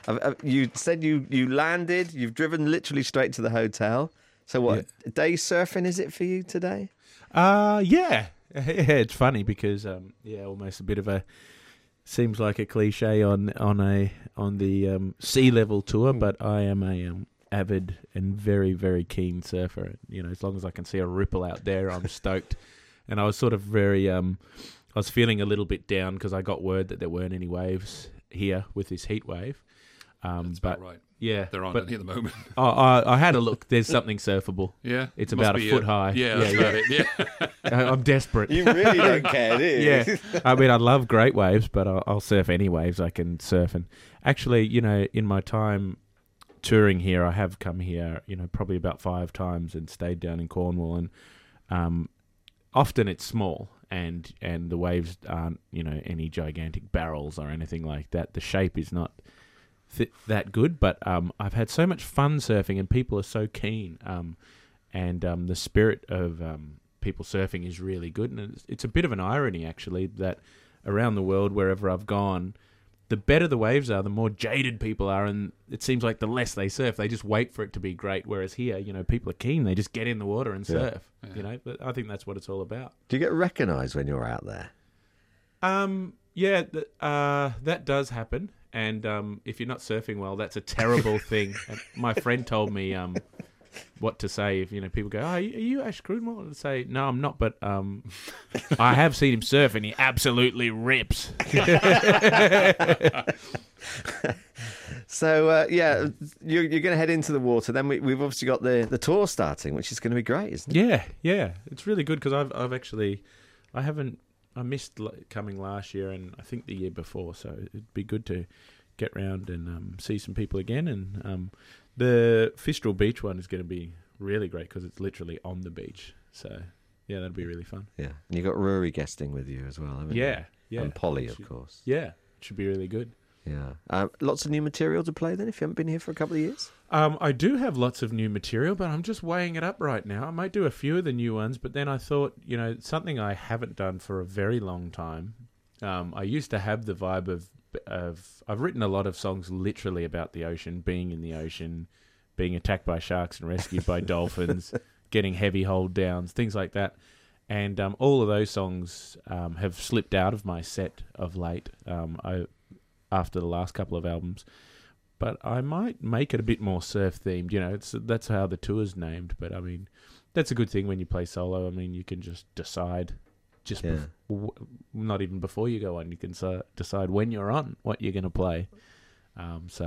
You said you landed. You've driven literally straight to the hotel. So what day surfing is it for you today? Yeah. It's funny because almost a bit of a seems like a cliche on the sea level tour, but I am a avid and very, very keen surfer. You know, as long as I can see a ripple out there, I'm stoked. And I was sort of very I was feeling a little bit down because I got word that there weren't any waves here with this heat wave. That's about right. Yeah, there aren't any at the moment. I had a look. There's something surfable. Yeah, it's about a foot high. Yeah, that's about it. Yeah, I'm desperate. You really don't care, do you? Yeah, I mean, I love great waves, but I'll surf any waves I can surf. And actually, you know, in my time touring here, I have come here, you know, probably about 5 times and stayed down in Cornwall. And often it's small, and the waves aren't, you know, any gigantic barrels or anything like that. The shape is not that good, but I've had so much fun surfing, and people are so keen, and the spirit of people surfing is really good. And it's a bit of an irony, actually, that around the world, wherever I've gone, the better the waves are, the more jaded people are, and it seems like the less they surf. They just wait for it to be great, whereas here, you know, people are keen. They just get in the water and surf, you know. But I think that's what it's all about. Do you get recognised when you're out there? Yeah, that does happen. And if you're not surfing well, that's a terrible thing. And my friend told me what to say if, you know, people go, "Oh, are you Ash Crudmore?" And say, "No, I'm not, but I have seen him surf, and he absolutely rips." So you're going to head into the water. Then we've obviously got the tour starting, which is going to be great, isn't it? Yeah, it's really good because I missed coming last year and I think the year before, so it'd be good to get round and see some people again. And the Fistral Beach one is going to be really great because it's literally on the beach. So, yeah, that'll be really fun. Yeah, and you've got Rory guesting with you as well, haven't you? Yeah. And Polly, of course. Yeah, it should be really good. Yeah. Lots of new material to play then if you haven't been here for a couple of years? I do have lots of new material, but I'm just weighing it up right now. I might do a few of the new ones, but then I thought, you know, something I haven't done for a very long time. I used to have the vibe of I've written a lot of songs literally about the ocean, being in the ocean, being attacked by sharks and rescued by dolphins, getting heavy hold downs, things like that. And all of those songs have slipped out of my set of late after the last couple of albums. But I might make it a bit more surf-themed. You know, that's how the tour's named. But, I mean, that's a good thing when you play solo. I mean, you can just decide, not even before you go on, you can decide when you're on what you're going to play. So